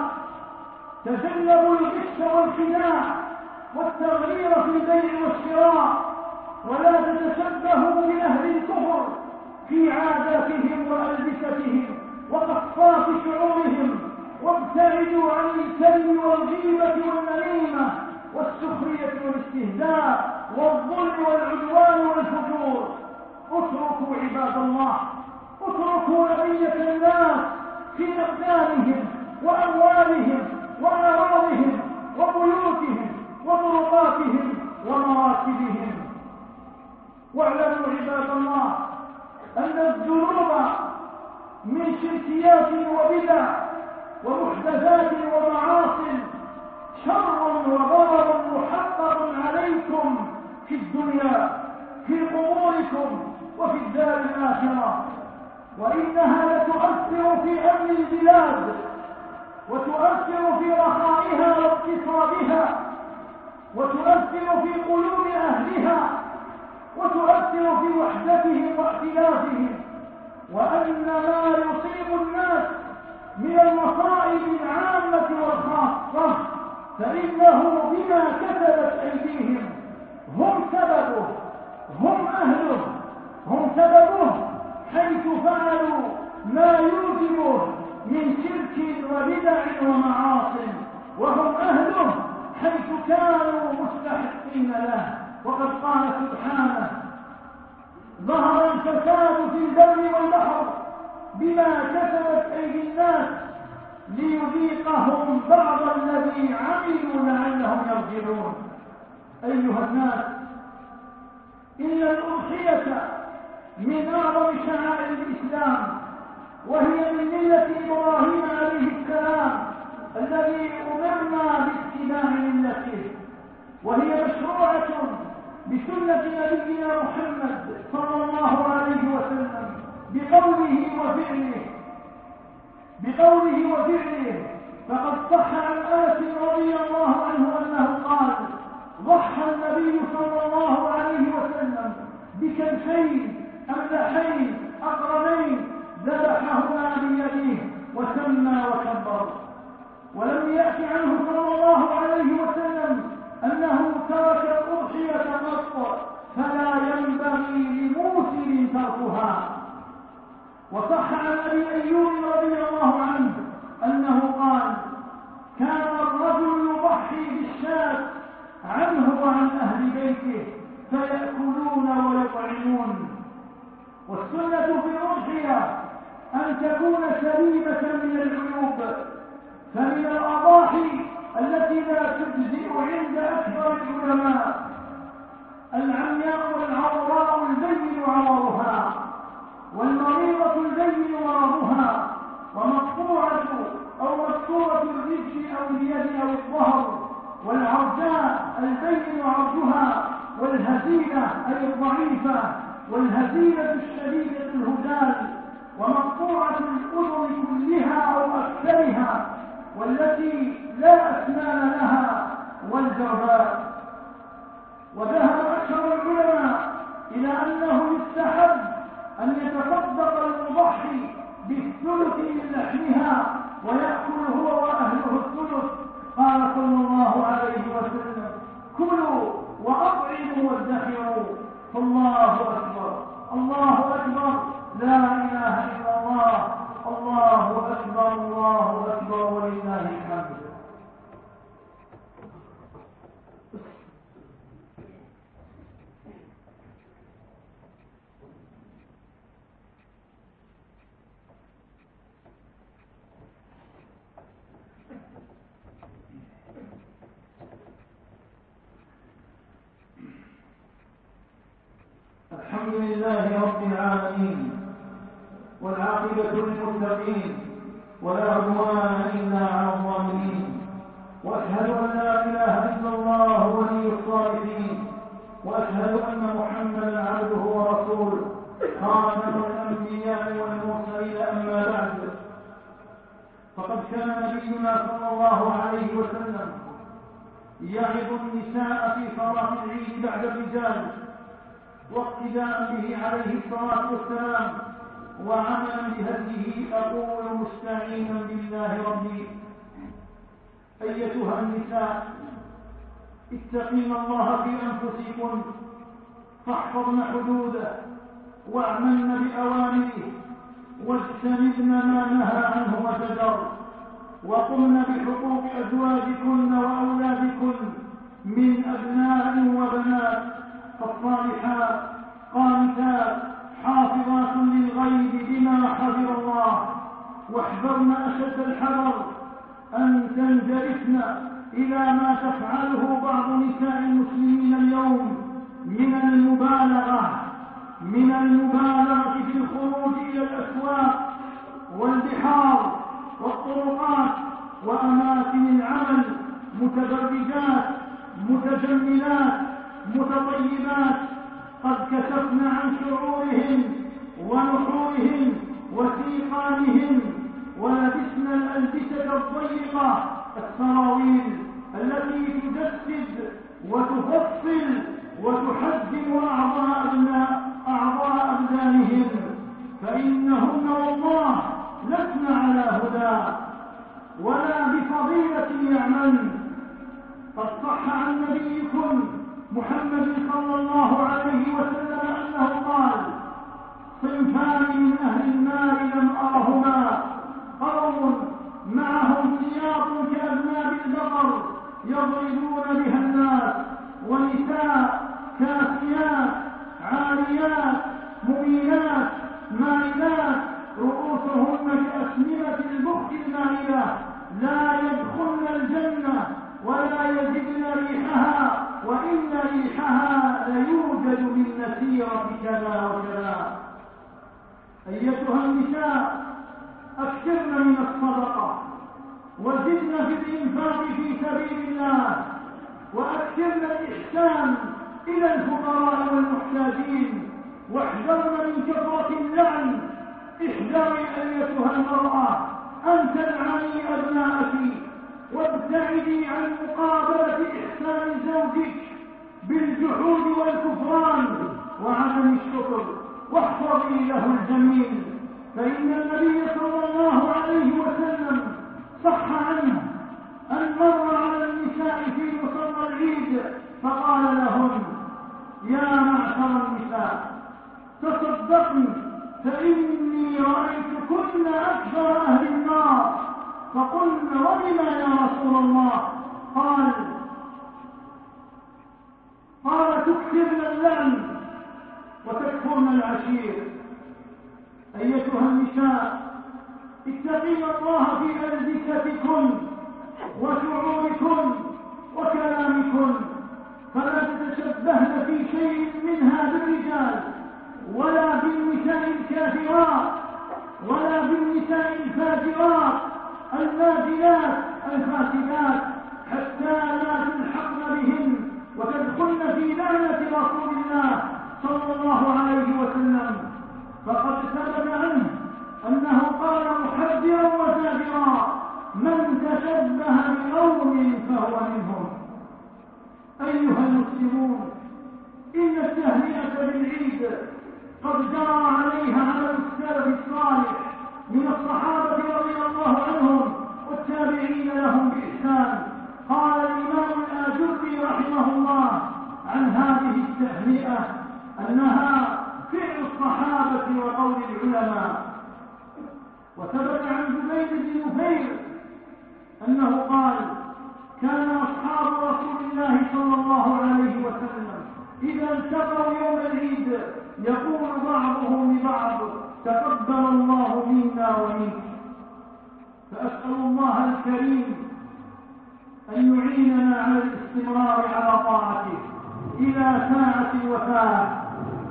تجنبوا الغش والخداع والتغيير في البيع والشراء، ولا تتشبهوا بأهل الكفر في عاداتهم وألبستهم وقصات شعورهم، وابتعدوا عن الكذب والغيبة والنميمة والسخرية والاستهزاء والظلم والعدوان والفجور. اتركوا عباد الله، اتركوا بقية الناس في أبدانهم وأموالهم وأعراضهم وبيوتهم وطرقاتهم ومراكبهم. واعلموا عباد الله أن الذنوب من شركيات وبدع ومحدثات ومعاصي شر وضرر محقق عليكم في الدنيا في قبوركم وفي الدار الآخرة، وإنها لتؤثر في أمن البلاد وتؤثر في رخائها واقتصادها وتؤثر في قلوب أهلها وتؤثر في وحدتهم واختلافهم وأن ما يصيب الناس من المصائب العامة والخاصة فإنه بما كسبت أيديهم، هم سببه، هم أهله، هم سببه، حيث فعلوا ما يوجبه من شرك وبدع ومعاصٍ، وهم أهله حيث كانوا مستحقين له. وقد قال سبحانه: ظهر الفساد في البر والبحر بما كسبت أيدي الناس ليذيقهم بعض الذي عملوا لعلهم يرجعون. أيها الناس، إن الأضحية من أعظم شعائر الإسلام، وهي من ملة إبراهيم عليه السلام الذي أمرنا باتباع ملته، وهي مشروعة بسنة نبينا محمد صلى الله عليه وسلم بقوله وفعله بقوله وفعله فقد صح عن أنس رضي الله عنه أنه قال: ضحى النبي صلى الله عليه وسلم بكنفين أملحين أقرنين ذبحهما بيده وسمى وكبر. ولم يأت عنه صلى الله عليه وسلم أنه ترك الأضحية قط، فلا ينبغي لموسر تركها. وصح عن أبي أيوب رضي الله عنه أنه قال: كان الرجل يضحي بالشاة عنه وعن أهل بيته فيأكلون ويطعمون. والسنة في الأضحية أن تكون سليمة من العيوب، فمن الأضاحي التي لا تجزئ عند أكثر العلماء العمياء والعوراء البين عورها، والمريضة البين مرضها، ومقطوعة أو مكسورة الرجل أو اليد أو الظهر، والعرجاء البين عرجها، والهزيلة أي الضعيفة، والهزيلة الشديدة الهزال، ومقطوعة الأذن كلها أو أكثرها، والتي لا أسنان لها، والجرباء. وذهب أكثر العلماء إلى أنه يستحب أن يتصدق المضحي بالثلث من لحمها ويأكل هو وأهله الثلث. قال صلى الله عليه وسلم: كلوا وأطعموا وادخروا. الله أكبر، الله أكبر، لا إله إلا الله، الله أكبر، الله أكبر، ولله الحمد. الحمد لله رب العالمين، والعاقبة للمتقين، ولا عدوان إلا على الظالمين، وأشهد أن لا إله إلا الله ولي الصالحين، وأشهد أن محمدا عبده ورسوله خاتم الأنبياء والمرسلين. أما بعد، فقد كان نبينا صلى الله عليه وسلم يعظ النساء في صلاة العيد بعد الرجال، واقتداء به عليه الصلاة والسلام وعملا بهديه. أقول مستعينا بالله ربي: أيتها النساء، اتقين الله في أنفسكن، فاحفظن حدوده، واعملن بأوامره، واجتنبن ما نهى عنه وزجر، وقمن بحقوق أزواجكن وأولادكن من أبناء وبنات. فالصالحات قانتات حافظات للغيب بما حفظ الله، واحذرن أشد الحذر أن تنجرفن إلى ما تفعله بعض نساء المسلمين اليوم من المبالغة من المبالغة في الخروج إلى الأسواق والبحار والطرقات وأماكن العمل، متبرجات متجملات متطيبات، قد كشفن عن شعورهم ونحورهم وسيقانهم، ولبسن الألبسة الضيقة، السراويل التي تجسد وتفصل وتحجم أعضاء أعضاء أبدانهم. فإنهن والله لسن على هدى ولا بفضيلة يعمل. قد صح عن نبيكم محمد صلى الله عليه وسلم أنه قال: صنفان من أهل النار لم أرهما، قوم معهم سياط كأذناب البقر يضربون بها الناس، ونساء كاسيات عاريات مميلات مائلات رؤوسهن كأسنمة البخت المائلة، لا يدخلن الجنة ولا يجدن ريحها، وإن ريحها ليوجد من مسيرة كذا وكذا. أيتها النساء، أكثرن من الصدقة، وزدن في الإنفاق في سبيل الله، وأكثرن الإحسان إلى الفقراء والمحتاجين، واحذرن من كثرة اللعن. احذري أيتها المرأة أن تلعني أبناءك، وابتعدي عن مقابلة إحسان زوجك بالجحود والكفران وعدم الشكر، واحفظي له الجميل. فإن النبي صلى الله عليه وسلم صح عنه أن مر على النساء في مصلى العيد فقال لهن: يا معشر النساء، تصدقن فإني رأيتكن أكثر أهل النار. فقلن: وبما يا رسول الله؟ قال قال تكثرن اللعن وتكفرن العشير. أيتها النساء، اتقين الله في ألبستكن وشعوركن وكلامكن، فلا تتشبهن في شيء منها بالرجال، ولا بالنساء الكافرات، ولا بالنساء الفاجرات النازلات الفاسدات، حتى لا تلحقن بهن وتدخلن في لعنة رسول الله صلى الله عليه وسلم. فقد ثبت عنه أنه قال محذرا وزاجرا: من تشبه بقوم فهو منهم. أيها المسلمون، إن التهنئة بالعيد قد جرى عليها على السلف الصالح من الصحابة رضي الله عنهم والتابعين لهم بإحسان. قال الإمام الآجري رحمه الله عن هذه التهنئة أنها فعل الصحابة وقول العلماء. وثبت عن زبيد بن نفير أنه قال: كان أصحاب رسول الله صلى الله عليه وسلم إذا التقوا يوم العيد يقول بعضهم لبعض: تقبل الله منا ومنك. فأسأل الله الكريم أن يعيننا على الاستمرار على طاعته إلى ساعة الوفاة.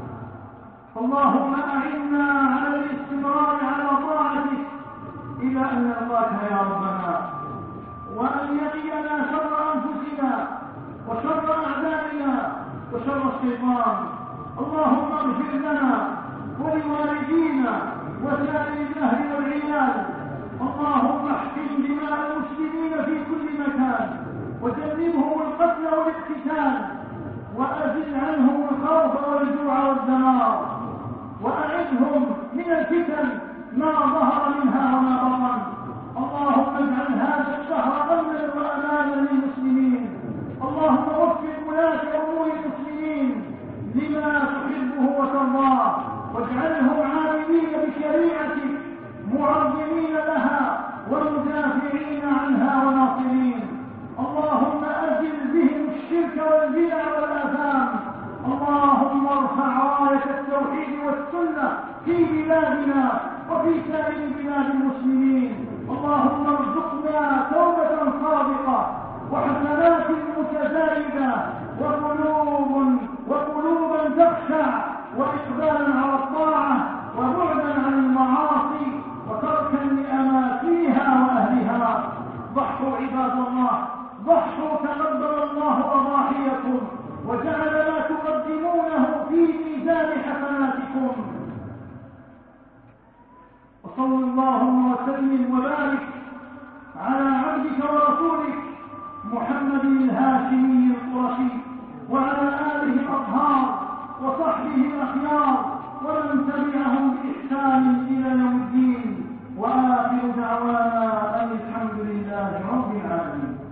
اللهم أعنا على الاستمرار على طاعتك إلى أن نلقاك يا ربنا، وأن يقينا شر أنفسنا وشر أعدائنا وشر الشيطان. اللهم اغفر لنا ولوالدينا وسائر الأهل والعيال. اللهم احقن دماء المسلمين في كل مكان، وجنبهم القتل والاقتتال، وأزل عنهم الخوف والجوع والدمار، وأعدهم من الفتن ما ظهر منها وما بطن. اللهم اجعل هذا الشهر أمنا وأمانا للمسلمين. اللهم وفق ولاة أمور المسلمين لما تحبه وترضاه، واجعلهم عاملين بشريعتك معظمين لها ومدافعين عنها وناصرين. اللهم أزل بهم الشرك والبدع والآثام. اللهم ارفع راية التوحيد والسنة في بلادنا وفي سائر بلاد المسلمين. اللهم ارزقنا توبة صادقة وحسنات متزايدة وقلوب وقلوبا تخشع وإقبالا على الطاعة وبعدا عن المعاصي وتركا لأماكنها وأهلها. ضحوا عباد الله، ضحوا، تقبل الله أضاحيكم وجعل ما تقدمونه في ميزان حسناتكم. وصل اللهم وسلم وبارك على عبدك ورسولك محمد الهاشمي القرشي وعلى آله الأطهار وصحبه الأخيار ومن تبعهم بإحسان العالمين.